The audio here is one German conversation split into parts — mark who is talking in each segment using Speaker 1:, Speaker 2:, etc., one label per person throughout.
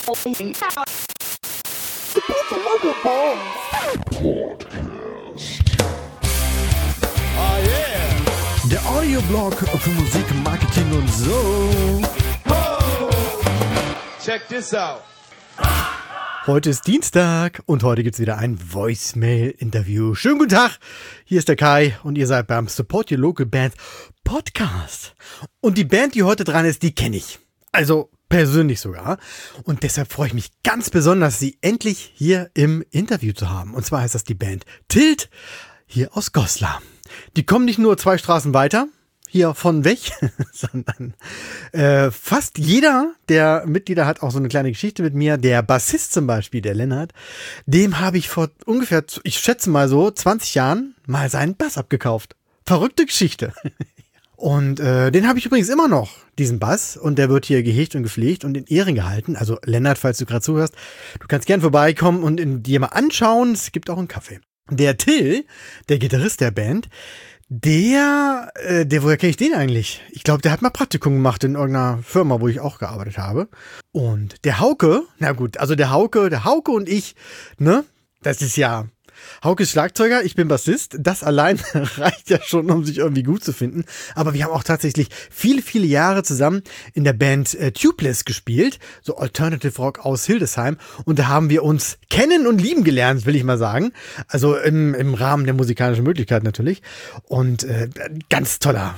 Speaker 1: Der Audioblog für Musik, Marketing und so.
Speaker 2: Check this out.
Speaker 1: Heute ist Dienstag und heute gibt's wieder ein Voicemail-Interview. Schönen guten Tag, hier ist der Kai und ihr seid beim Support Your Local Band Podcast. Und die Band, die heute dran ist, die kenne ich. Also persönlich sogar. Und deshalb freue ich mich ganz besonders, sie endlich hier im Interview zu haben. Und zwar heißt das die Band Tilt, hier aus Goslar. Die kommen nicht nur 2 Straßen weiter, hier von weg, sondern fast jeder der Mitglieder hat auch so eine kleine Geschichte mit mir. Der Bassist zum Beispiel, der Lennart, dem habe ich vor ungefähr, ich schätze mal so, 20 Jahren mal seinen Bass abgekauft. Verrückte Geschichte. Und den habe ich übrigens immer noch, diesen Bass. Und der wird hier gehegt und gepflegt und in Ehren gehalten. Also Lennart, falls du gerade zuhörst, du kannst gern vorbeikommen und dir mal anschauen. Es gibt auch einen Kaffee. Der Till, der Gitarrist der Band, der, woher kenne ich den eigentlich? Ich glaube, der hat mal Praktikum gemacht in irgendeiner Firma, wo ich auch gearbeitet habe. Und der Hauke, na gut, also der Hauke und ich, ne, das ist ja, Hauke ist Schlagzeuger, ich bin Bassist. Das allein reicht ja schon, um sich irgendwie gut zu finden. Aber wir haben auch tatsächlich viele, viele Jahre zusammen in der Band Tubeless gespielt. So Alternative Rock aus Hildesheim. Und da haben wir uns kennen und lieben gelernt, will ich mal sagen. Also im Rahmen der musikalischen Möglichkeiten natürlich. Und ganz toller,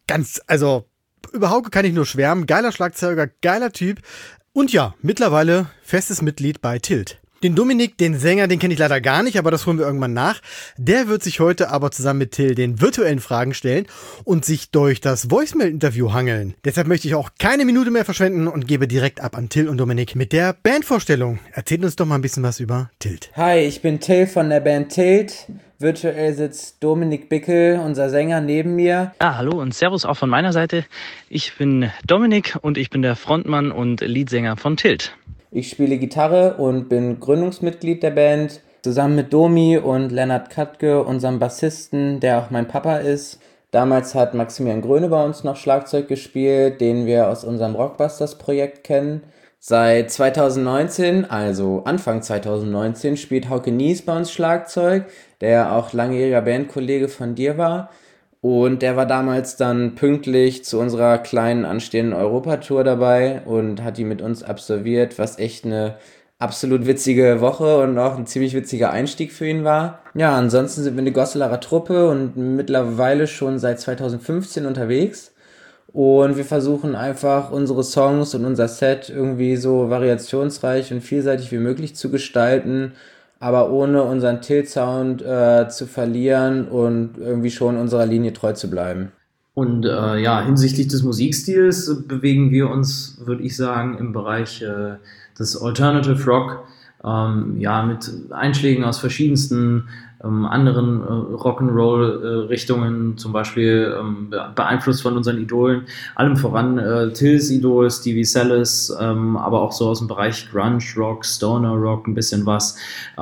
Speaker 1: also über Hauke kann ich nur schwärmen. Geiler Schlagzeuger, geiler Typ. Und ja, mittlerweile festes Mitglied bei Tilt. Den Dominik, den Sänger, den kenne ich leider gar nicht, aber das holen wir irgendwann nach. Der wird sich heute aber zusammen mit Till den virtuellen Fragen stellen und sich durch das Voicemail-Interview hangeln. Deshalb möchte ich auch keine Minute mehr verschwenden und gebe direkt ab an Till und Dominik mit der Bandvorstellung. Erzählt uns doch mal ein bisschen was über Tilt.
Speaker 3: Hi, ich bin Till von der Band Tilt. Virtuell sitzt Dominik Bickel, unser Sänger, neben mir.
Speaker 4: Ja, hallo und Servus auch von meiner Seite. Ich bin Dominik und ich bin der Frontmann und Leadsänger von Tilt.
Speaker 3: Ich spiele Gitarre und bin Gründungsmitglied der Band. Zusammen mit Domi und Lennart Katke, unserem Bassisten, der auch mein Papa ist. Damals hat Maximilian Gröne bei uns noch Schlagzeug gespielt, den wir aus unserem Rockbusters-Projekt kennen. Seit 2019, also Anfang 2019, spielt Hauke Nies bei uns Schlagzeug, der auch langjähriger Bandkollege von dir war. Und der war damals dann pünktlich zu unserer kleinen anstehenden Europatour dabei und hat die mit uns absolviert, was echt eine absolut witzige Woche und auch ein ziemlich witziger Einstieg für ihn war. Ja, ansonsten sind wir eine Gosselarer Truppe und mittlerweile schon seit 2015 unterwegs. Und wir versuchen einfach unsere Songs und unser Set irgendwie so variationsreich und vielseitig wie möglich zu gestalten, aber ohne unseren Tilt-Sound zu verlieren und irgendwie schon unserer Linie treu zu bleiben.
Speaker 5: Und hinsichtlich des Musikstils bewegen wir uns, würde ich sagen, im Bereich des Alternative Rock, mit Einschlägen aus verschiedensten anderen Rock'n'Roll-Richtungen, zum Beispiel beeinflusst von unseren Idolen, allem voran Tills Idol, Stevie Salis, aber auch so aus dem Bereich Grunge Rock, Stoner Rock, ein bisschen was.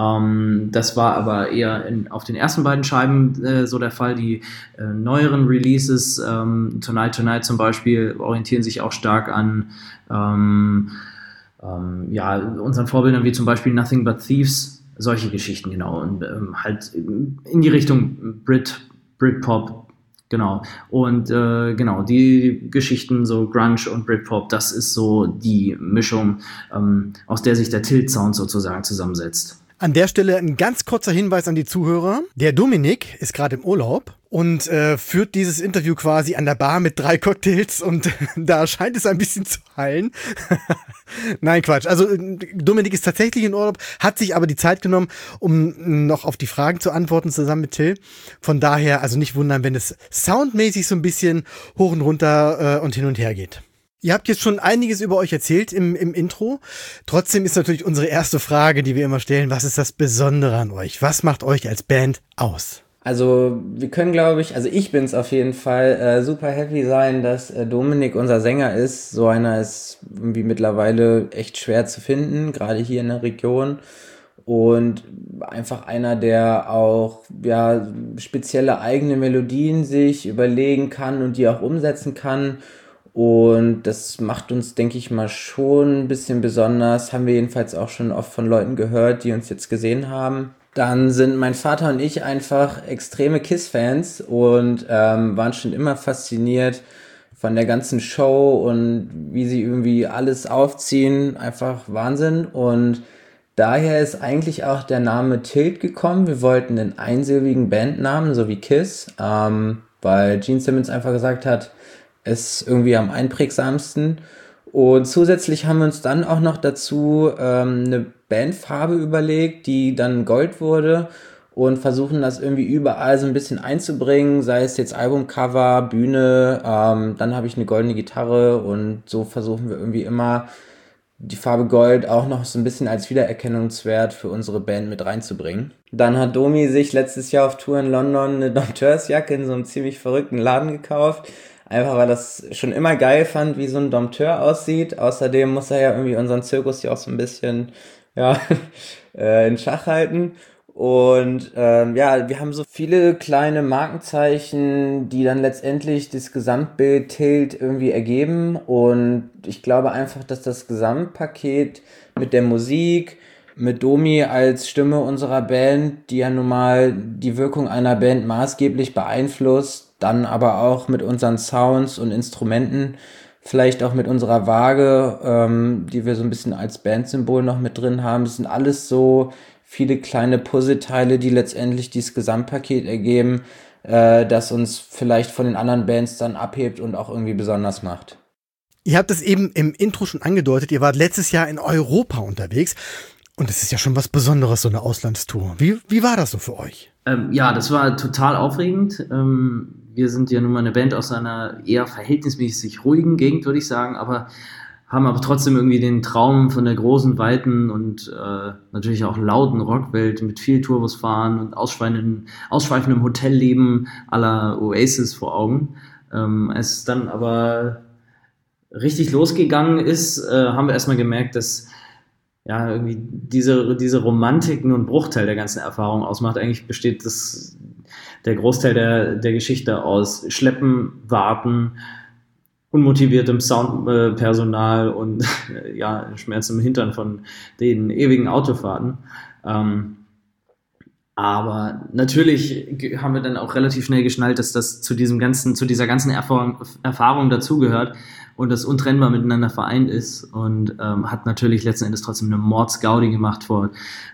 Speaker 5: Das war aber eher auf den ersten beiden Scheiben so der Fall. Die neueren Releases, Tonight Tonight zum Beispiel, orientieren sich auch stark an unseren Vorbildern wie zum Beispiel Nothing But Thieves, solche Geschichten, genau, und halt in die Richtung Britpop, genau, und die Geschichten, so Grunge und Britpop, das ist so die Mischung, aus der sich der Tilt-Sound sozusagen zusammensetzt.
Speaker 1: An der Stelle ein ganz kurzer Hinweis an die Zuhörer. Der Dominik ist gerade im Urlaub und führt dieses Interview quasi an der Bar mit 3 Cocktails und da scheint es ein bisschen zu heilen. Nein, Quatsch. Also Dominik ist tatsächlich in Urlaub, hat sich aber die Zeit genommen, um noch auf die Fragen zu antworten zusammen mit Till. Von daher also nicht wundern, wenn es soundmäßig so ein bisschen hoch und runter und hin und her geht. Ihr habt jetzt schon einiges über euch erzählt im Intro. Trotzdem ist natürlich unsere erste Frage, die wir immer stellen, was ist das Besondere an euch? Was macht euch als Band aus?
Speaker 3: Also wir können, glaube ich, also ich bin es auf jeden Fall, super happy sein, dass Dominik unser Sänger ist. So einer ist irgendwie mittlerweile echt schwer zu finden, gerade hier in der Region. Und einfach einer, der auch spezielle eigene Melodien sich überlegen kann und die auch umsetzen kann. Und das macht uns, denke ich mal, schon ein bisschen besonders. Haben wir jedenfalls auch schon oft von Leuten gehört, die uns jetzt gesehen haben. Dann sind mein Vater und ich einfach extreme KISS-Fans und waren schon immer fasziniert von der ganzen Show und wie sie irgendwie alles aufziehen. Einfach Wahnsinn. Und daher ist eigentlich auch der Name Tilt gekommen. Wir wollten einen einsilbigen Bandnamen, so wie KISS, weil Gene Simmons einfach gesagt hat, ist irgendwie am einprägsamsten. Und zusätzlich haben wir uns dann auch noch dazu eine Bandfarbe überlegt, die dann Gold wurde, und versuchen das irgendwie überall so ein bisschen einzubringen, sei es jetzt Albumcover, Bühne, dann habe ich eine goldene Gitarre, und so versuchen wir irgendwie immer die Farbe Gold auch noch so ein bisschen als Wiedererkennungswert für unsere Band mit reinzubringen. Dann hat Domi sich letztes Jahr auf Tour in London eine Dompteursjacke in so einem ziemlich verrückten Laden gekauft. Einfach weil das schon immer geil fand, wie so ein Dompteur aussieht. Außerdem muss er ja irgendwie unseren Zirkus ja auch so ein bisschen in Schach halten. Und wir haben so viele kleine Markenzeichen, die dann letztendlich das Gesamtbild Tilt irgendwie ergeben. Und ich glaube einfach, dass das Gesamtpaket mit der Musik, mit Domi als Stimme unserer Band, die ja nun mal die Wirkung einer Band maßgeblich beeinflusst, dann aber auch mit unseren Sounds und Instrumenten, vielleicht auch mit unserer Waage, die wir so ein bisschen als Bandsymbol noch mit drin haben. Das sind alles so viele kleine Puzzleteile, die letztendlich dieses Gesamtpaket ergeben, das uns vielleicht von den anderen Bands dann abhebt und auch irgendwie besonders macht.
Speaker 1: Ihr habt es eben im Intro schon angedeutet, ihr wart letztes Jahr in Europa unterwegs. Und es ist ja schon was Besonderes, so eine Auslandstour. Wie war das so für euch?
Speaker 5: Das war total aufregend. Wir sind ja nun mal eine Band aus einer eher verhältnismäßig ruhigen Gegend, würde ich sagen, aber haben aber trotzdem irgendwie den Traum von der großen, weiten und natürlich auch lauten Rockwelt mit viel Tourbusfahren und ausschweifendem Hotelleben à la Oasis vor Augen. Als es dann aber richtig losgegangen ist, haben wir erstmal gemerkt, dass irgendwie diese Romantiken und Bruchteil der ganzen Erfahrung ausmacht. Eigentlich besteht der Großteil der Geschichte aus Schleppen, Warten, unmotiviertem Soundpersonal und Schmerz im Hintern von den ewigen Autofahrten. Aber natürlich haben wir dann auch relativ schnell geschnallt, dass das zu dieser ganzen Erfahrung dazugehört und das untrennbar miteinander vereint ist, und hat natürlich letzten Endes trotzdem eine Mordsgaudi gemacht, vor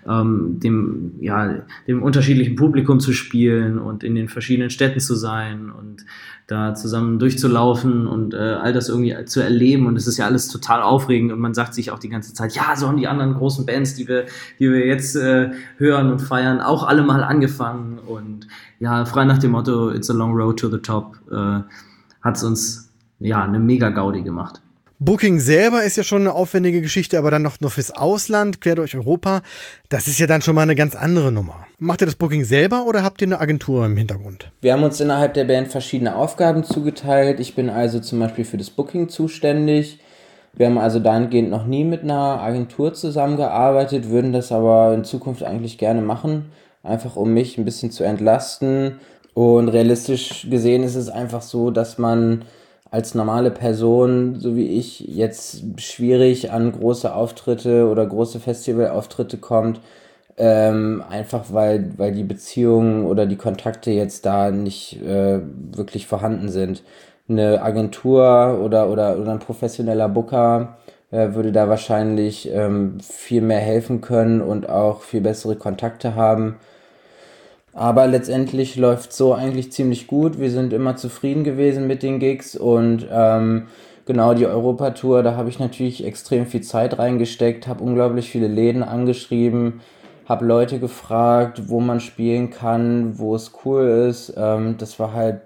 Speaker 5: dem unterschiedlichen Publikum zu spielen und in den verschiedenen Städten zu sein und da zusammen durchzulaufen und all das irgendwie zu erleben, und es ist ja alles total aufregend, und man sagt sich auch die ganze Zeit, ja, so haben die anderen großen Bands, die wir jetzt hören und feiern, auch alle mal angefangen, und ja, frei nach dem Motto It's a long road to the top hat es uns eine mega Gaudi gemacht.
Speaker 1: Booking selber ist ja schon eine aufwendige Geschichte, aber dann noch fürs Ausland, quer durch Europa, das ist ja dann schon mal eine ganz andere Nummer. Macht ihr das Booking selber oder habt ihr eine Agentur im Hintergrund?
Speaker 3: Wir haben uns innerhalb der Band verschiedene Aufgaben zugeteilt. Ich bin also zum Beispiel für das Booking zuständig. Wir haben also dahingehend noch nie mit einer Agentur zusammengearbeitet, würden das aber in Zukunft eigentlich gerne machen, einfach um mich ein bisschen zu entlasten. Und realistisch gesehen ist es einfach so, dass man als normale Person, so wie ich, jetzt schwierig an große Auftritte oder große Festivalauftritte kommt, einfach weil die Beziehungen oder die Kontakte jetzt da nicht wirklich vorhanden sind. Eine Agentur oder ein professioneller Booker würde da wahrscheinlich viel mehr helfen können und auch viel bessere Kontakte haben. Aber letztendlich läuft so eigentlich ziemlich gut. Wir sind immer zufrieden gewesen mit den Gigs, und genau die Europatour, da habe ich natürlich extrem viel Zeit reingesteckt, habe unglaublich viele Läden angeschrieben, habe Leute gefragt, wo man spielen kann, wo es cool ist. Das war halt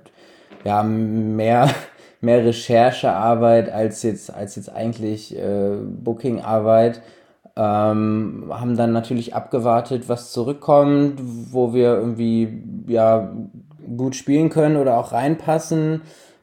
Speaker 3: mehr Recherchearbeit als jetzt eigentlich Bookingarbeit. Haben dann natürlich abgewartet, was zurückkommt, wo wir irgendwie gut spielen können oder auch reinpassen.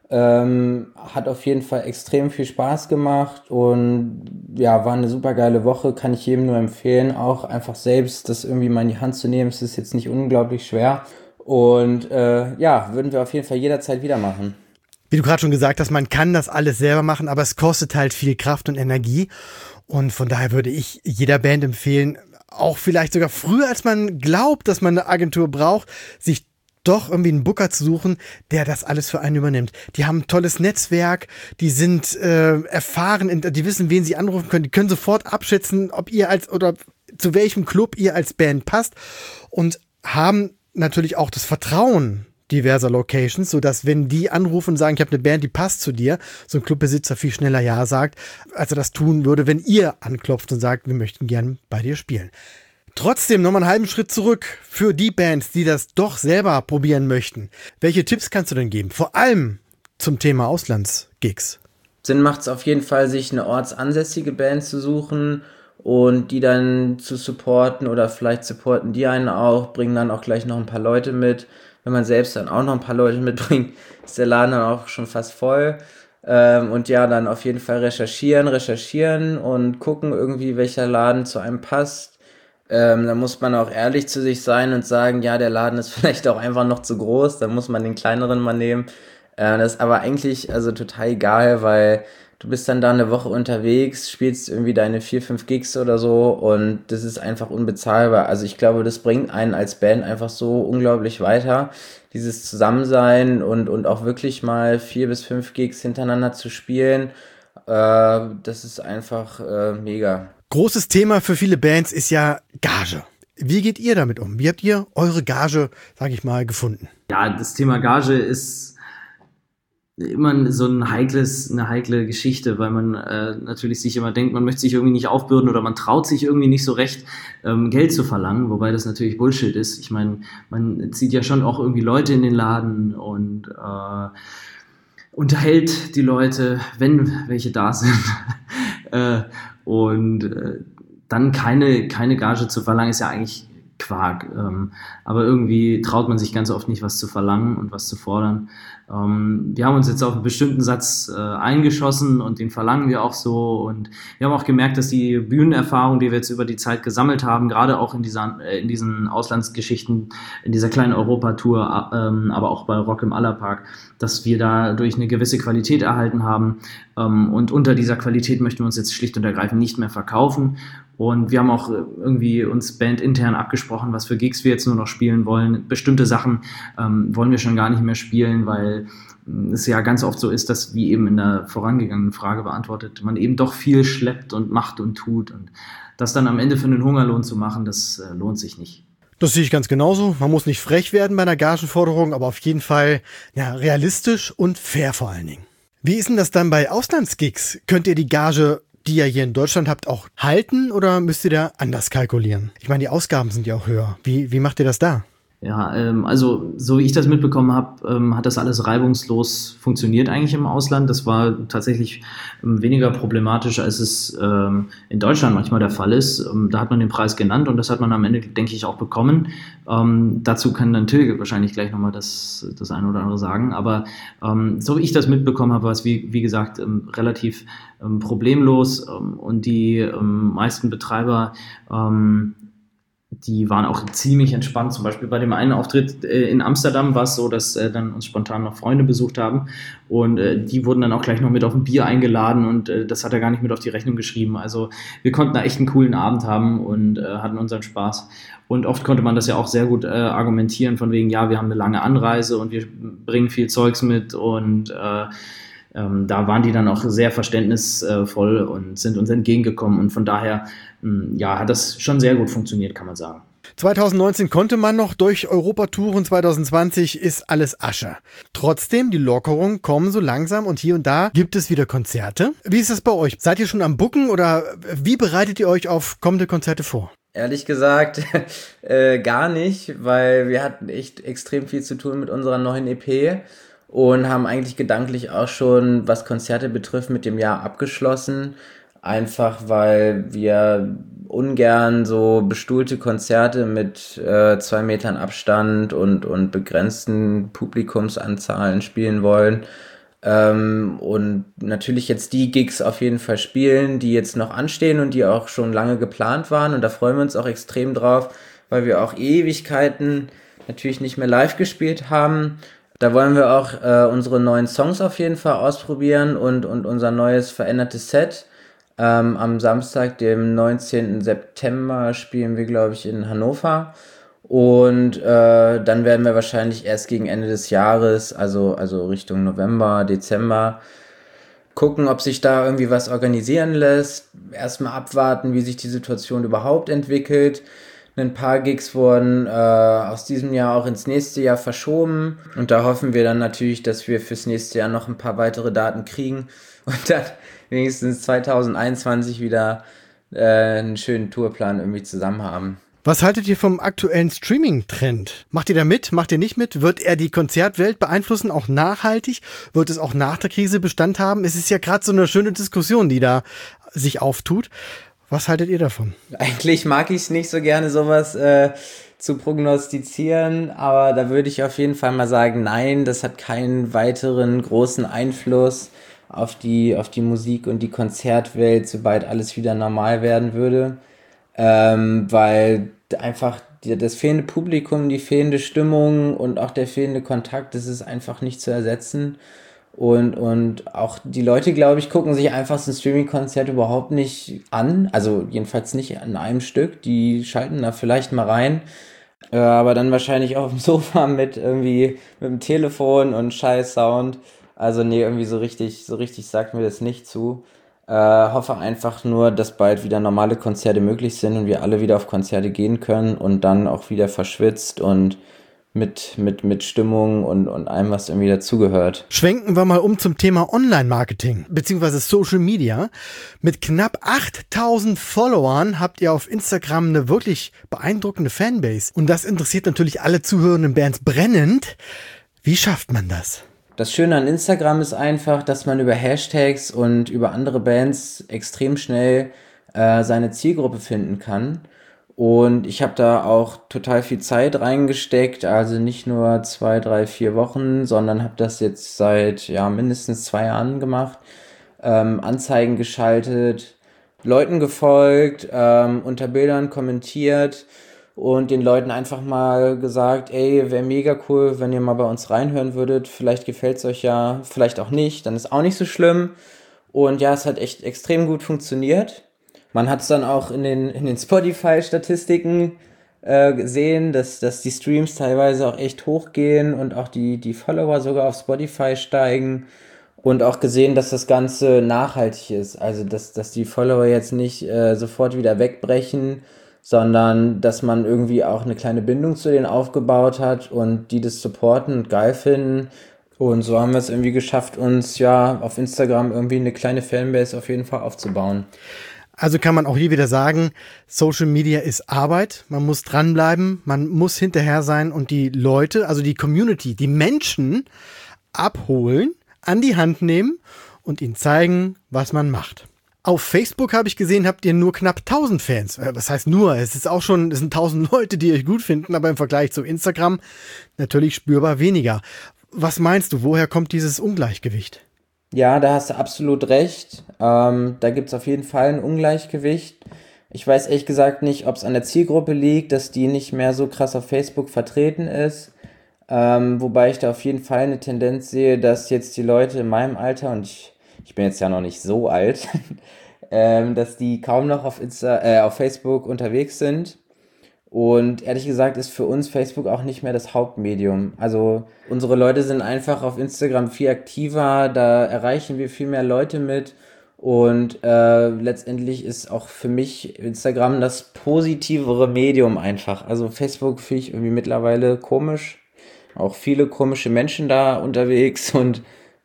Speaker 3: Hat auf jeden Fall extrem viel Spaß gemacht und war eine super geile Woche, kann ich jedem nur empfehlen, auch einfach selbst das irgendwie mal in die Hand zu nehmen. Es ist jetzt nicht unglaublich schwer, und würden wir auf jeden Fall jederzeit wieder machen.
Speaker 1: Wie du gerade schon gesagt hast, man kann das alles selber machen, aber es kostet halt viel Kraft und Energie. Und von daher würde ich jeder Band empfehlen, auch vielleicht sogar früher, als man glaubt, dass man eine Agentur braucht, sich doch irgendwie einen Booker zu suchen, der das alles für einen übernimmt. Die haben ein tolles Netzwerk, die sind erfahren, die wissen, wen sie anrufen können, die können sofort abschätzen, ob ihr oder zu welchem Club ihr als Band passt und haben natürlich auch das Vertrauen diverser Locations, sodass, wenn die anrufen und sagen, ich habe eine Band, die passt zu dir, so ein Clubbesitzer viel schneller Ja sagt, als er das tun würde, wenn ihr anklopft und sagt, wir möchten gern bei dir spielen. Trotzdem nochmal einen halben Schritt zurück für die Bands, die das doch selber probieren möchten. Welche Tipps kannst du denn geben? Vor allem zum Thema Auslandsgigs.
Speaker 3: Sinn macht es auf jeden Fall, sich eine ortsansässige Band zu suchen und die dann zu supporten, oder vielleicht supporten die einen auch, bringen dann auch gleich noch ein paar Leute mit. Wenn man selbst dann auch noch ein paar Leute mitbringt, ist der Laden dann auch schon fast voll. Und ja, dann auf jeden Fall recherchieren und gucken irgendwie, welcher Laden zu einem passt. Da muss man auch ehrlich zu sich sein und sagen, ja, der Laden ist vielleicht auch einfach noch zu groß, dann muss man den kleineren mal nehmen. Das ist aber eigentlich also total egal, weil du bist dann da eine Woche unterwegs, spielst irgendwie deine 4-5 Gigs oder so und das ist einfach unbezahlbar. Also ich glaube, das bringt einen als Band einfach so unglaublich weiter, dieses Zusammensein und auch wirklich mal 4 bis 5 Gigs hintereinander zu spielen. Das ist einfach mega.
Speaker 1: Großes Thema für viele Bands ist ja Gage. Wie geht ihr damit um? Wie habt ihr eure Gage, sag ich mal, gefunden?
Speaker 5: Ja, das Thema Gage ist immer so eine heikle Geschichte, weil man natürlich sich immer denkt, man möchte sich irgendwie nicht aufbürden oder man traut sich irgendwie nicht so recht, Geld zu verlangen, wobei das natürlich Bullshit ist. Ich meine, man zieht ja schon auch irgendwie Leute in den Laden und unterhält die Leute, wenn welche da sind. Dann keine Gage zu verlangen, ist ja eigentlich Quark. Aber irgendwie traut man sich ganz oft nicht, was zu verlangen und was zu fordern. Wir haben uns jetzt auf einen bestimmten Satz eingeschossen und den verlangen wir auch so. Und wir haben auch gemerkt, dass die Bühnenerfahrung, die wir jetzt über die Zeit gesammelt haben, gerade auch in diesen Auslandsgeschichten, in dieser kleinen Europatour, aber auch bei Rock im Allerpark, dass wir dadurch eine gewisse Qualität erhalten haben. Und unter dieser Qualität möchten wir uns jetzt schlicht und ergreifend nicht mehr verkaufen. Und wir haben auch irgendwie uns bandintern abgesprochen, was für Gigs wir jetzt nur noch spielen wollen. Bestimmte Sachen wollen wir schon gar nicht mehr spielen, weil es ja ganz oft so ist, dass, wie eben in der vorangegangenen Frage beantwortet, man eben doch viel schleppt und macht und tut. Und das dann am Ende für einen Hungerlohn zu machen, das lohnt sich nicht.
Speaker 1: Das sehe ich ganz genauso. Man muss nicht frech werden bei einer Gagenforderung, aber auf jeden Fall realistisch und fair vor allen Dingen. Wie ist denn das dann bei Auslandsgigs? Könnt ihr die Gage, die ihr hier in Deutschland habt, auch halten oder müsst ihr da anders kalkulieren? Ich meine, die Ausgaben sind ja auch höher. Wie macht ihr das da?
Speaker 5: Ja, also so wie ich das mitbekommen habe, hat das alles reibungslos funktioniert eigentlich im Ausland. Das war tatsächlich weniger problematisch, als es in Deutschland manchmal der Fall ist. Da hat man den Preis genannt und das hat man am Ende, denke ich, auch bekommen. Dazu kann dann Till wahrscheinlich gleich nochmal das eine oder andere sagen. Aber so wie ich das mitbekommen habe, war es wie gesagt relativ problemlos und die meisten Betreiber die waren auch ziemlich entspannt. Zum Beispiel bei dem einen Auftritt in Amsterdam war es so, dass dann uns spontan noch Freunde besucht haben und die wurden dann auch gleich noch mit auf ein Bier eingeladen und das hat er gar nicht mit auf die Rechnung geschrieben. Also wir konnten da echt einen coolen Abend haben und hatten unseren Spaß. Und oft konnte man das ja auch sehr gut argumentieren von wegen, ja, wir haben eine lange Anreise und wir bringen viel Zeugs mit und da waren die dann auch sehr verständnisvoll und sind uns entgegengekommen und von daher hat das schon sehr gut funktioniert, kann man sagen.
Speaker 1: 2019 konnte man noch durch Europatouren, 2020 ist alles Asche. Trotzdem, die Lockerungen kommen so langsam und hier und da gibt es wieder Konzerte. Wie ist das bei euch? Seid ihr schon am Booken oder wie bereitet ihr euch auf kommende Konzerte vor?
Speaker 3: Ehrlich gesagt gar nicht, weil wir hatten echt extrem viel zu tun mit unserer neuen EP. Und haben eigentlich gedanklich auch schon, was Konzerte betrifft, mit dem Jahr abgeschlossen. Einfach weil wir ungern so bestuhlte Konzerte mit 2 Metern Abstand und begrenzten Publikumsanzahlen spielen wollen. Und natürlich jetzt die Gigs auf jeden Fall spielen, die jetzt noch anstehen und die auch schon lange geplant waren. Und da freuen wir uns auch extrem drauf, weil wir auch Ewigkeiten natürlich nicht mehr live gespielt haben. Da wollen wir auch unsere neuen Songs auf jeden Fall ausprobieren und unser neues verändertes Set. Am Samstag, dem 19. September, spielen wir, glaube ich, in Hannover. Und dann werden wir wahrscheinlich erst gegen Ende des Jahres, also Richtung November, Dezember, gucken, ob sich da irgendwie was organisieren lässt. Erstmal abwarten, wie sich die Situation überhaupt entwickelt. Ein paar Gigs wurden aus diesem Jahr auch ins nächste Jahr verschoben. Und da hoffen wir dann natürlich, dass wir fürs nächste Jahr noch ein paar weitere Daten kriegen und dann wenigstens 2021 wieder einen schönen Tourplan irgendwie zusammen haben.
Speaker 1: Was haltet ihr vom aktuellen Streaming-Trend? Macht ihr da mit? Macht ihr nicht mit? Wird er die Konzertwelt beeinflussen, auch nachhaltig? Wird es auch nach der Krise Bestand haben? Es ist ja gerade so eine schöne Diskussion, die da sich auftut. Was haltet ihr davon?
Speaker 3: Eigentlich mag ich es nicht so gerne, sowas zu prognostizieren, aber da würde ich auf jeden Fall mal sagen, nein, das hat keinen weiteren großen Einfluss auf die Musik und die Konzertwelt, sobald alles wieder normal werden würde. Weil einfach das fehlende Publikum, die fehlende Stimmung und auch der fehlende Kontakt, das ist einfach nicht zu ersetzen. Und auch die Leute, glaube ich, gucken sich einfach so ein Streaming-Konzert überhaupt nicht an. Also jedenfalls nicht an einem Stück. Die schalten da vielleicht mal rein. Aber dann wahrscheinlich auf dem Sofa mit dem Telefon und scheiß Sound. Also nee, irgendwie so richtig sagt mir das nicht zu. Hoffe einfach nur, dass bald wieder normale Konzerte möglich sind und wir alle wieder auf Konzerte gehen können und dann auch wieder verschwitzt und mit Stimmung und allem, was irgendwie dazugehört.
Speaker 1: Schwenken wir mal um zum Thema Online-Marketing bzw. Social Media. Mit knapp 8000 Followern habt ihr auf Instagram eine wirklich beeindruckende Fanbase. Und das interessiert natürlich alle zuhörenden Bands brennend. Wie schafft man das?
Speaker 3: Das Schöne an Instagram ist einfach, dass man über Hashtags und über andere Bands extrem schnell seine Zielgruppe finden kann. Und ich habe da auch total viel Zeit reingesteckt, also nicht nur 2, 3, 4 Wochen, sondern habe das jetzt seit mindestens 2 Jahren gemacht. Anzeigen geschaltet, Leuten gefolgt, unter Bildern kommentiert und den Leuten einfach mal gesagt, ey, wäre mega cool, wenn ihr mal bei uns reinhören würdet. Vielleicht gefällt's euch ja, vielleicht auch nicht, dann ist auch nicht so schlimm. Und ja, es hat echt extrem gut funktioniert. Man hat es dann auch in den Spotify-Statistiken gesehen, dass die Streams teilweise auch echt hochgehen und auch die Follower sogar auf Spotify steigen. Und auch gesehen, dass das Ganze nachhaltig ist. Also, dass die Follower jetzt nicht sofort wieder wegbrechen, sondern dass man irgendwie auch eine kleine Bindung zu denen aufgebaut hat und die das supporten und geil finden. Und so haben wir es irgendwie geschafft, uns auf Instagram irgendwie eine kleine Fanbase auf jeden Fall aufzubauen.
Speaker 1: Also kann man auch hier wieder sagen, Social Media ist Arbeit, man muss dranbleiben, man muss hinterher sein und die Leute, also die Community, die Menschen abholen, an die Hand nehmen und ihnen zeigen, was man macht. Auf Facebook habe ich gesehen, habt ihr nur knapp 1000 Fans. Was heißt nur? Es sind 1000 Leute, die euch gut finden, aber im Vergleich zu Instagram natürlich spürbar weniger. Was meinst du, woher kommt dieses Ungleichgewicht?
Speaker 3: Ja, da hast du absolut recht. Da gibt's auf jeden Fall ein Ungleichgewicht. Ich weiß ehrlich gesagt nicht, ob es an der Zielgruppe liegt, dass die nicht mehr so krass auf Facebook vertreten ist. Wobei ich da auf jeden Fall eine Tendenz sehe, dass jetzt die Leute in meinem Alter, und ich bin jetzt ja noch nicht so alt, dass die kaum noch auf Facebook unterwegs sind. Und ehrlich gesagt ist für uns Facebook auch nicht mehr das Hauptmedium. Also unsere Leute sind einfach auf Instagram viel aktiver, da erreichen wir viel mehr Leute mit. Und letztendlich ist auch für mich Instagram das positivere Medium einfach. Also Facebook finde ich irgendwie mittlerweile komisch. Auch viele komische Menschen da unterwegs und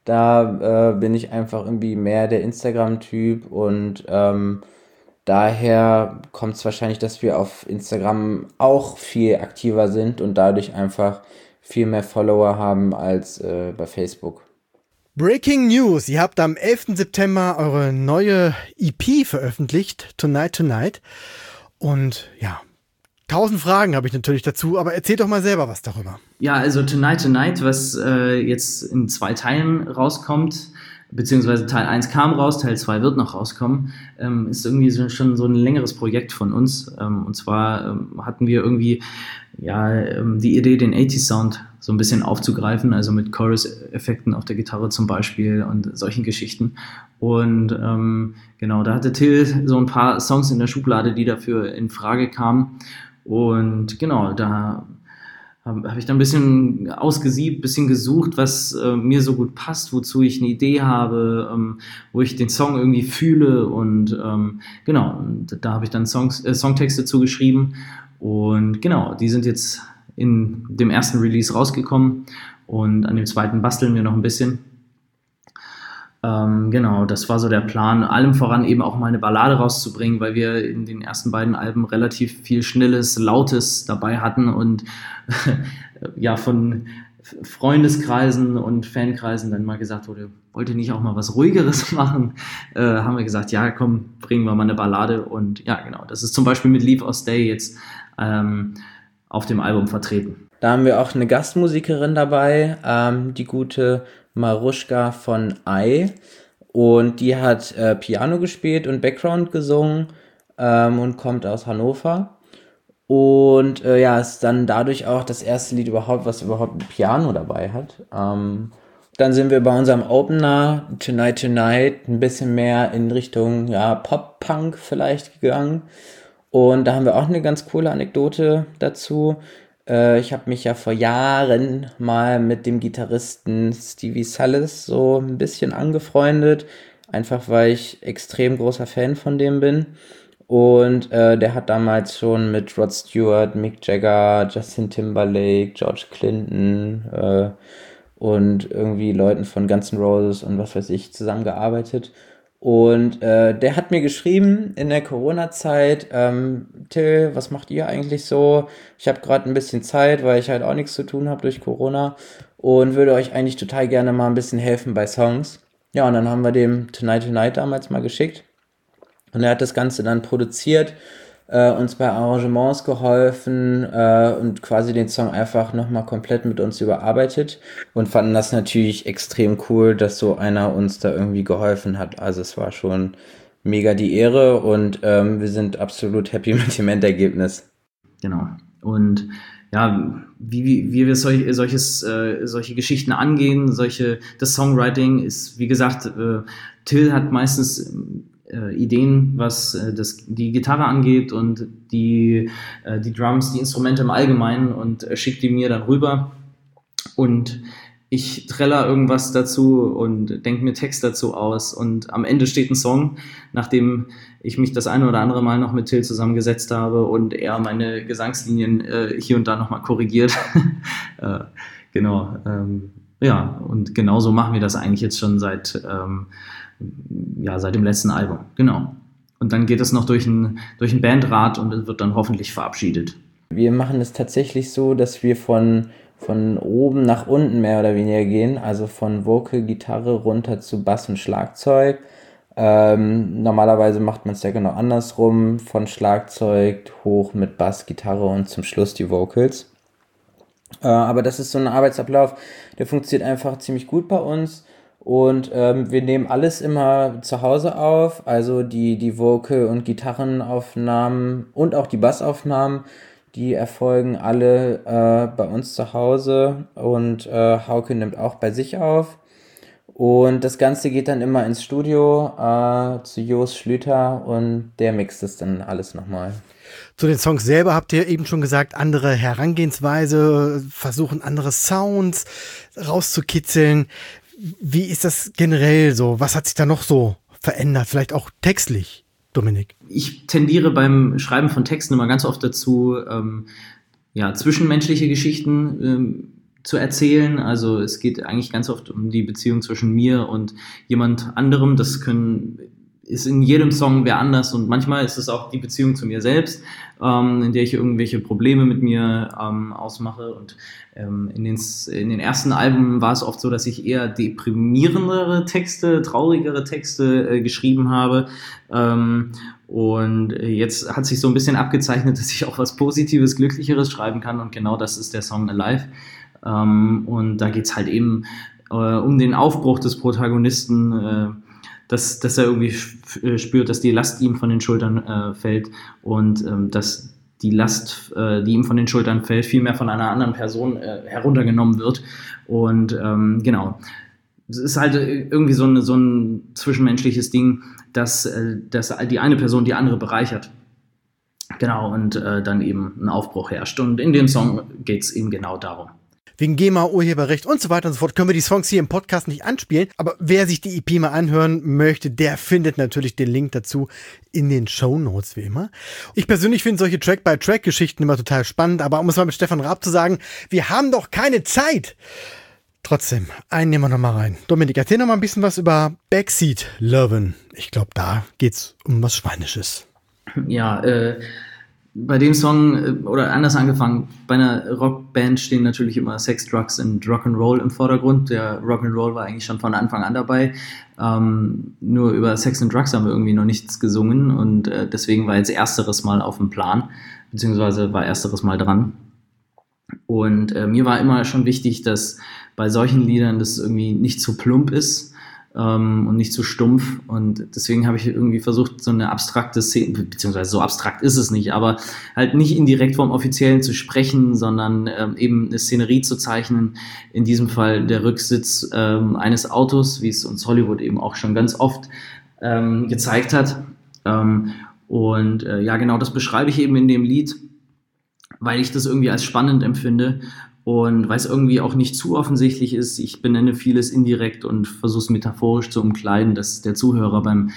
Speaker 3: da bin ich einfach irgendwie mehr der Instagram-Typ und daher kommt es wahrscheinlich, dass wir auf Instagram auch viel aktiver sind und dadurch einfach viel mehr Follower haben als bei Facebook.
Speaker 1: Breaking News, ihr habt am 11. September eure neue EP veröffentlicht, Tonight Tonight. Und ja, 1000 Fragen habe ich natürlich dazu, aber erzähl doch mal selber was darüber.
Speaker 5: Ja, also Tonight Tonight, was jetzt in 2 Teilen rauskommt, beziehungsweise Teil 1 kam raus, Teil 2 wird noch rauskommen, ist irgendwie schon so ein längeres Projekt von uns. Und zwar hatten wir irgendwie die Idee, den 80s Sound so ein bisschen aufzugreifen, also mit Chorus-Effekten auf der Gitarre zum Beispiel und solchen Geschichten. Und genau, da hatte Till so ein paar Songs in der Schublade, die dafür in Frage kamen. Und genau, da habe ich dann ein bisschen ausgesiebt, ein bisschen gesucht, was mir so gut passt, wozu ich eine Idee habe, wo ich den Song irgendwie fühle. Und genau, und da habe ich dann Songtexte zugeschrieben. Und genau, die sind jetzt in dem ersten Release rausgekommen. Und an dem zweiten basteln wir noch ein bisschen. Genau, das war so der Plan, allem voran eben auch mal eine Ballade rauszubringen, weil wir in den ersten beiden Alben relativ viel Schnelles, Lautes dabei hatten und ja, von Freundeskreisen und Fankreisen dann mal gesagt wurde, wollt ihr nicht auch mal was Ruhigeres machen? Haben wir gesagt, ja komm, bringen wir mal eine Ballade und ja genau, das ist zum Beispiel mit Leave or Stay jetzt auf dem Album vertreten.
Speaker 3: Da haben wir auch eine Gastmusikerin dabei, die gute Maruschka von Ei, und die hat Piano gespielt und Background gesungen und kommt aus Hannover. Und ja, ist dann dadurch auch das erste Lied überhaupt, was überhaupt ein Piano dabei hat. Dann sind wir bei unserem Opener Tonight Tonight ein bisschen mehr in Richtung ja, Pop-Punk vielleicht gegangen. Und da haben wir auch eine ganz coole Anekdote dazu. Ich habe mich ja vor Jahren mal mit dem Gitarristen Stevie Salis so ein bisschen angefreundet, einfach weil ich extrem großer Fan von dem bin. Und der hat damals schon mit Rod Stewart, Mick Jagger, Justin Timberlake, George Clinton und irgendwie Leuten von Guns N' Roses und was weiß ich zusammengearbeitet. Und der hat mir geschrieben in der Corona-Zeit, Till, was macht ihr eigentlich so? Ich habe gerade ein bisschen Zeit, weil ich halt auch nichts zu tun habe durch Corona und würde euch eigentlich total gerne mal ein bisschen helfen bei Songs. Ja, und dann haben wir dem Tonight Tonight damals mal geschickt und er hat das Ganze dann produziert, uns bei Arrangements geholfen und quasi den Song einfach nochmal komplett mit uns überarbeitet und fanden das natürlich extrem cool, dass so einer uns da irgendwie geholfen hat. Also es war schon mega die Ehre und wir sind absolut happy mit dem Endergebnis.
Speaker 5: Genau. Und ja, wie wir solche Geschichten angehen, das Songwriting ist, wie gesagt, Till hat meistens Ideen, was die Gitarre angeht und die Drums, die Instrumente im Allgemeinen und schickt die mir dann rüber und ich träller irgendwas dazu und denke mir Text dazu aus und am Ende steht ein Song, nachdem ich mich das eine oder andere Mal noch mit Till zusammengesetzt habe und er meine Gesangslinien hier und da nochmal korrigiert. Genau. Ja, und genauso machen wir das eigentlich jetzt schon seit dem letzten Album. Genau. Und dann geht es noch durch einen Bandrat und es wird dann hoffentlich verabschiedet.
Speaker 3: Wir machen es tatsächlich so, dass wir von oben nach unten mehr oder weniger gehen, also von Vocal, Gitarre runter zu Bass und Schlagzeug. Normalerweise macht man es ja genau andersrum, von Schlagzeug hoch mit Bass, Gitarre und zum Schluss die Vocals. Aber das ist so ein Arbeitsablauf, der funktioniert einfach ziemlich gut bei uns. Und wir nehmen alles immer zu Hause auf, also die Vocal- und Gitarrenaufnahmen und auch die Bassaufnahmen, die erfolgen alle bei uns zu Hause und Hauke nimmt auch bei sich auf. Und das Ganze geht dann immer ins Studio zu Jos Schlüter und der mixt es dann alles nochmal.
Speaker 1: Zu den Songs selber habt ihr eben schon gesagt, andere Herangehensweise, versuchen andere Sounds rauszukitzeln. Wie ist das generell so? Was hat sich da noch so verändert? Vielleicht auch textlich, Dominik?
Speaker 5: Ich tendiere beim Schreiben von Texten immer ganz oft dazu, zwischenmenschliche Geschichten zu erzählen. Also es geht eigentlich ganz oft um die Beziehung zwischen mir und jemand anderem. Ist in jedem Song wer anders und manchmal ist es auch die Beziehung zu mir selbst, in der ich irgendwelche Probleme mit mir ausmache und in den ersten Alben war es oft so, dass ich eher deprimierendere Texte, traurigere Texte geschrieben habe und jetzt hat sich so ein bisschen abgezeichnet, dass ich auch was Positives, Glücklicheres schreiben kann und genau das ist der Song Alive und da geht's halt eben um den Aufbruch des Protagonisten, dass er irgendwie spürt, dass die Last ihm von den Schultern fällt und dass die Last, die ihm von den Schultern fällt, viel mehr von einer anderen Person heruntergenommen wird. Und genau, es ist halt irgendwie so ein zwischenmenschliches Ding, dass die eine Person die andere bereichert. Genau, und dann eben ein Aufbruch herrscht. Und in dem Song geht es eben genau darum.
Speaker 1: Wegen GEMA, Urheberrecht und so weiter und so fort können wir die Songs hier im Podcast nicht anspielen. Aber wer sich die EP mal anhören möchte, der findet natürlich den Link dazu in den Shownotes wie immer. Ich persönlich finde solche Track-by-Track-Geschichten immer total spannend. Aber um es mal mit Stefan Raab zu sagen, wir haben doch keine Zeit. Trotzdem, einen nehmen wir noch mal rein. Dominik, erzähl noch mal ein bisschen was über Backseat Lovin'. Ich glaube, da geht's um was Schweinisches.
Speaker 5: Ja, bei dem Song, oder anders angefangen, bei einer Rockband stehen natürlich immer Sex, Drugs und Rock'n'Roll im Vordergrund. Der Rock'n'Roll war eigentlich schon von Anfang an dabei. Nur über Sex und Drugs haben wir irgendwie noch nichts gesungen und deswegen war jetzt ersteres Mal auf dem Plan, beziehungsweise war ersteres Mal dran. Und mir war immer schon wichtig, dass bei solchen Liedern das irgendwie nicht zu plump ist und nicht zu stumpf. Und deswegen habe ich irgendwie versucht, so eine abstrakte Szene, beziehungsweise so abstrakt ist es nicht, aber halt nicht indirekt vom Offiziellen zu sprechen, sondern eben eine Szenerie zu zeichnen. In diesem Fall der Rücksitz eines Autos, wie es uns Hollywood eben auch schon ganz oft gezeigt hat. Ja, genau, das beschreibe ich eben in dem Lied, weil ich das irgendwie als spannend empfinde und weil es irgendwie auch nicht zu offensichtlich ist. Ich benenne vieles indirekt und versuche es metaphorisch zu umkleiden, dass der Zuhörer beim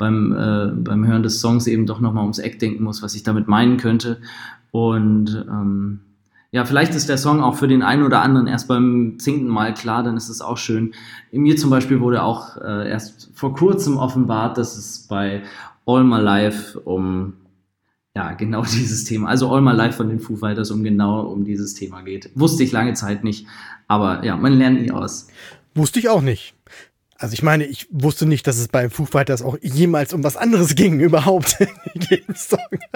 Speaker 5: Hören des Songs eben doch nochmal ums Eck denken muss, was ich damit meinen könnte. Und ja, vielleicht ist der Song auch für den einen oder anderen erst beim 10. Mal klar, dann ist es auch schön. In mir zum Beispiel wurde auch erst vor kurzem offenbart, dass es bei All My Life um genau dieses Thema, also All My Life von den Foo Fighters, um dieses Thema geht. Wusste ich lange Zeit nicht, aber ja, man lernt nie aus.
Speaker 1: Wusste ich auch nicht. Also ich meine, ich wusste nicht, dass es bei Foo Fighters auch jemals um was anderes ging überhaupt in jedem Song.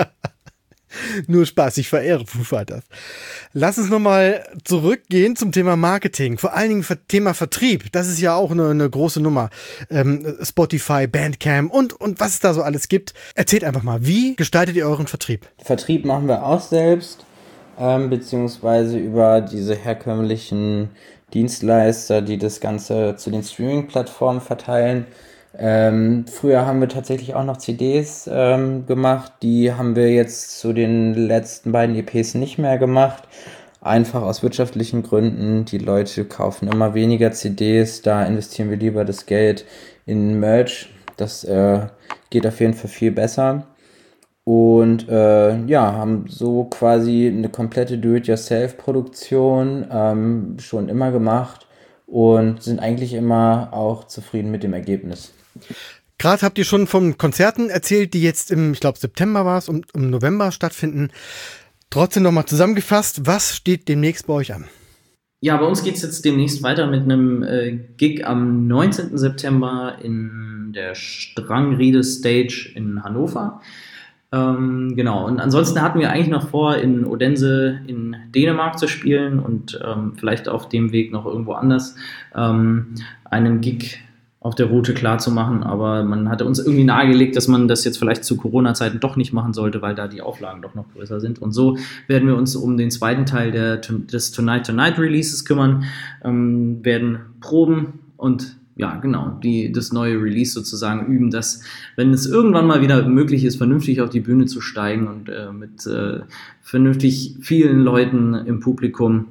Speaker 1: Nur Spaß, ich verehre Foo Fighters. Lass uns nochmal zurückgehen zum Thema Marketing, vor allen Dingen Thema Vertrieb. Das ist ja auch eine große Nummer. Spotify, Bandcamp und was es da so alles gibt. Erzählt einfach mal, wie gestaltet ihr euren Vertrieb?
Speaker 3: Vertrieb machen wir auch selbst, beziehungsweise über diese herkömmlichen Dienstleister, die das Ganze zu den Streaming-Plattformen verteilen. Früher haben wir tatsächlich auch noch CDs gemacht, die haben wir jetzt zu den letzten beiden EPs nicht mehr gemacht, einfach aus wirtschaftlichen Gründen. Die Leute kaufen immer weniger CDs, da investieren wir lieber das Geld in Merch, das geht auf jeden Fall viel besser und haben so quasi eine komplette Do-it-yourself-Produktion schon immer gemacht und sind eigentlich immer auch zufrieden mit dem Ergebnis.
Speaker 1: Gerade habt ihr schon von Konzerten erzählt, die jetzt ich glaube September war es, im November stattfinden. Trotzdem nochmal zusammengefasst, was steht demnächst bei euch an?
Speaker 5: Ja, bei uns geht es jetzt demnächst weiter mit einem Gig am 19. September in der Strangriede Stage in Hannover. Genau, und ansonsten hatten wir eigentlich noch vor, in Odense in Dänemark zu spielen und vielleicht auf dem Weg noch irgendwo anders einen Gig auf der Route klar zu machen, aber man hatte uns irgendwie nahegelegt, dass man das jetzt vielleicht zu Corona-Zeiten doch nicht machen sollte, weil da die Auflagen doch noch größer sind. Und so werden wir uns um den zweiten Teil des Tonight Tonight Releases kümmern, werden proben und ja, genau, das neue Release sozusagen üben, dass, wenn es irgendwann mal wieder möglich ist, vernünftig auf die Bühne zu steigen und mit vernünftig vielen Leuten im Publikum,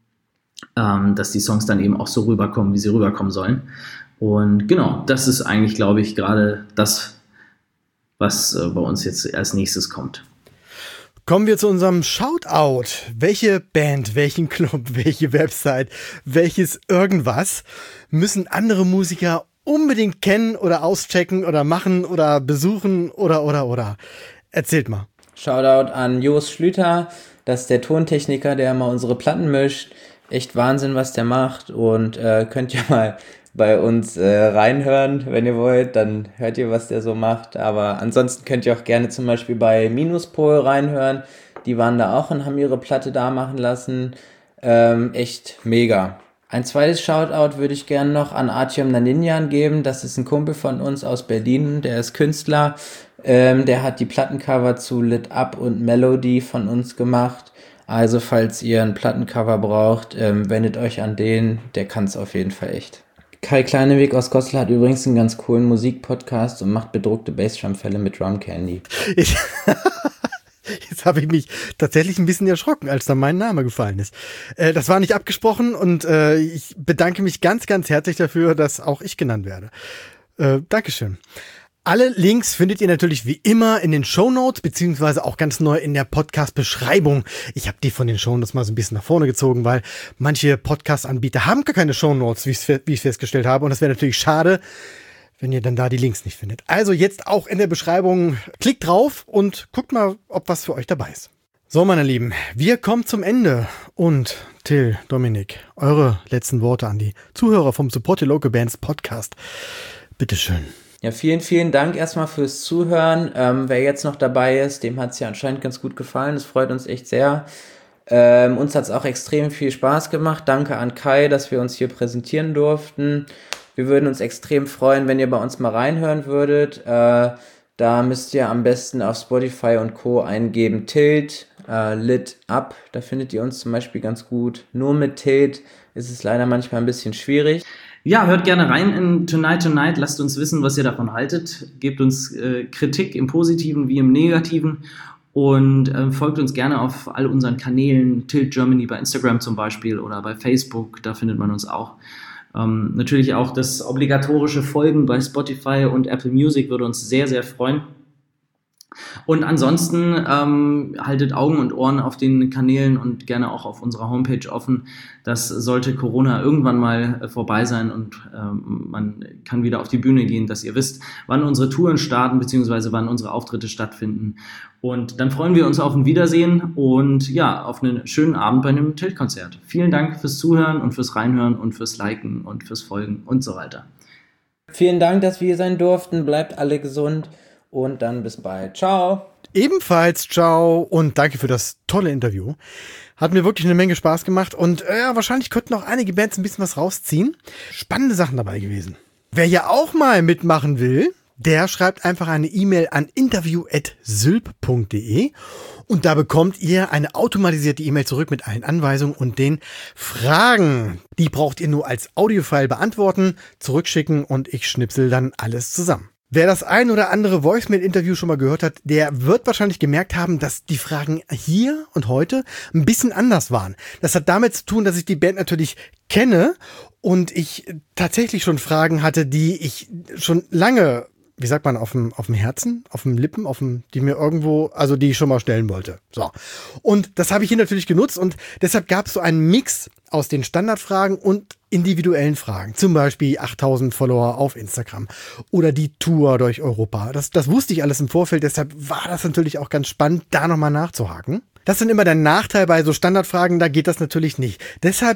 Speaker 5: dass die Songs dann eben auch so rüberkommen, wie sie rüberkommen sollen. Und genau, das ist eigentlich, glaube ich, gerade das, was bei uns jetzt als nächstes kommt.
Speaker 1: Kommen wir zu unserem Shoutout. Welche Band, welchen Club, welche Website, welches irgendwas müssen andere Musiker unbedingt kennen oder auschecken oder machen oder besuchen oder? Erzählt mal.
Speaker 3: Shoutout an Jos Schlüter, das ist der Tontechniker, der immer unsere Platten mischt. Echt Wahnsinn, was der macht und könnt ihr mal bei uns reinhören, wenn ihr wollt, dann hört ihr, was der so macht, aber ansonsten könnt ihr auch gerne zum Beispiel bei Minuspol reinhören, die waren da auch und haben ihre Platte da machen lassen, echt mega. Ein zweites Shoutout würde ich gerne noch an Artyom Naninyan geben, das ist ein Kumpel von uns aus Berlin, der ist Künstler Der hat die Plattencover zu Lit Up und Melody von uns gemacht. Also falls ihr ein Plattencover braucht, wendet euch an den, der kann es auf jeden Fall echt. Kai Kleineweg aus Goslar hat übrigens einen ganz coolen Musikpodcast und macht bedruckte Bassdrum-Fälle mit Drum Candy.
Speaker 1: Jetzt habe ich mich tatsächlich ein bisschen erschrocken, als da mein Name gefallen ist. Das war nicht abgesprochen und ich bedanke mich ganz, ganz herzlich dafür, dass auch ich genannt werde. Dankeschön. Alle Links findet ihr natürlich wie immer in den Shownotes, beziehungsweise auch ganz neu in der Podcast-Beschreibung. Ich habe die von den Shownotes mal so ein bisschen nach vorne gezogen, weil manche Podcast-Anbieter haben gar keine Shownotes, wie ich festgestellt habe. Und das wäre natürlich schade, wenn ihr dann da die Links nicht findet. Also jetzt auch in der Beschreibung, klickt drauf und guckt mal, ob was für euch dabei ist. So, meine Lieben, wir kommen zum Ende. Und Till, Dominik, eure letzten Worte an die Zuhörer vom Support Your Local Bands Podcast. Bitteschön.
Speaker 3: Ja, vielen, vielen Dank erstmal fürs Zuhören. Wer jetzt noch dabei ist, dem hat es ja anscheinend ganz gut gefallen. Das freut uns echt sehr. Uns hat es auch extrem viel Spaß gemacht. Danke an Kai, dass wir uns hier präsentieren durften. Wir würden uns extrem freuen, wenn ihr bei uns mal reinhören würdet. Da müsst ihr am besten auf Spotify und Co. eingeben Tilt, Lit Up. Da findet ihr uns zum Beispiel ganz gut. Nur mit Tilt ist es leider manchmal ein bisschen schwierig.
Speaker 5: Ja, hört gerne rein in Tonight Tonight. Lasst uns wissen, was ihr davon haltet. Gebt uns Kritik im Positiven wie im Negativen. Und folgt uns gerne auf all unseren Kanälen. Tilt Germany bei Instagram zum Beispiel oder bei Facebook. Da findet man uns auch. Natürlich auch das obligatorische Folgen bei Spotify und Apple Music würde uns sehr, sehr freuen. Und ansonsten haltet Augen und Ohren auf den Kanälen und gerne auch auf unserer Homepage offen. Das sollte Corona irgendwann mal vorbei sein und man kann wieder auf die Bühne gehen, dass ihr wisst, wann unsere Touren starten bzw. wann unsere Auftritte stattfinden. Und dann freuen wir uns auf ein Wiedersehen und ja, auf einen schönen Abend bei einem Tilt-Konzert. Vielen Dank fürs Zuhören und fürs Reinhören und fürs Liken und fürs Folgen und so weiter.
Speaker 3: Vielen Dank, dass wir hier sein durften. Bleibt alle gesund. Und dann bis bald. Ciao.
Speaker 1: Ebenfalls ciao und danke für das tolle Interview. Hat mir wirklich eine Menge Spaß gemacht und ja, wahrscheinlich könnten auch einige Bands ein bisschen was rausziehen. Spannende Sachen dabei gewesen. Wer ja auch mal mitmachen will, der schreibt einfach eine E-Mail an interview@sylp.de und da bekommt ihr eine automatisierte E-Mail zurück mit allen Anweisungen und den Fragen. Die braucht ihr nur als Audiofile beantworten, zurückschicken und ich schnipsel dann alles zusammen. Wer das ein oder andere Voicemail-Interview schon mal gehört hat, der wird wahrscheinlich gemerkt haben, dass die Fragen hier und heute ein bisschen anders waren. Das hat damit zu tun, dass ich die Band natürlich kenne und ich tatsächlich schon Fragen hatte, die ich schon lange, wie sagt man, auf dem Herzen, auf dem Lippen, die mir irgendwo, also die ich schon mal stellen wollte. So. Und das habe ich hier natürlich genutzt und deshalb gab es so einen Mix aus den Standardfragen und individuellen Fragen. Zum Beispiel 8000 Follower auf Instagram oder die Tour durch Europa. Das wusste ich alles im Vorfeld, deshalb war das natürlich auch ganz spannend, da nochmal nachzuhaken. Das ist dann immer der Nachteil bei so Standardfragen, da geht das natürlich nicht. Deshalb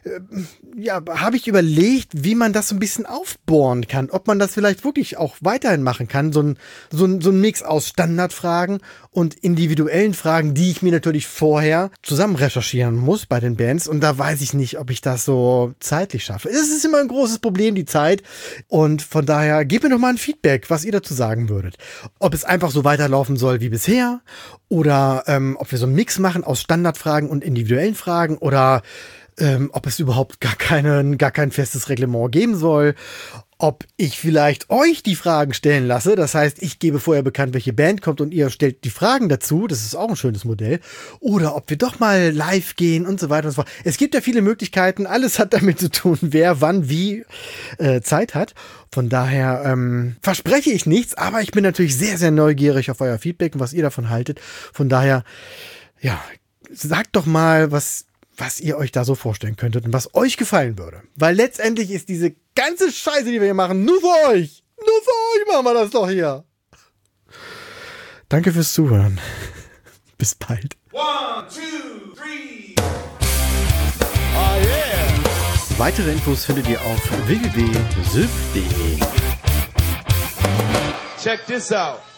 Speaker 1: habe ich überlegt, wie man das so ein bisschen aufbohren kann. Ob man das vielleicht wirklich auch weiterhin machen kann. So ein Mix aus Standardfragen und individuellen Fragen, die ich mir natürlich vorher zusammen recherchieren muss bei den Bands. Und da weiß ich nicht, ob ich das so zeitlich schaffe. Es ist immer ein großes Problem, die Zeit. Und von daher, gebt mir doch mal ein Feedback, was ihr dazu sagen würdet. Ob es einfach so weiterlaufen soll wie bisher oder ob wir so einen Mix machen aus Standardfragen und individuellen Fragen oder ob es überhaupt gar kein festes Reglement geben soll, ob ich vielleicht euch die Fragen stellen lasse, das heißt, ich gebe vorher bekannt, welche Band kommt und ihr stellt die Fragen dazu, das ist auch ein schönes Modell, oder ob wir doch mal live gehen und so weiter und so fort. Es gibt ja viele Möglichkeiten, alles hat damit zu tun, wer wann wie Zeit hat. Von daher verspreche ich nichts, aber ich bin natürlich sehr, sehr neugierig auf euer Feedback und was ihr davon haltet. Von daher, ja, sagt doch mal, was ihr euch da so vorstellen könntet und was euch gefallen würde. Weil letztendlich ist diese ganze Scheiße, die wir hier machen, nur für euch. Nur für euch machen wir das doch hier. Danke fürs Zuhören. Bis bald.
Speaker 2: 1, 2, 3. Oh yeah.
Speaker 1: Weitere Infos findet ihr auf www.sylp.de.
Speaker 2: Check this out.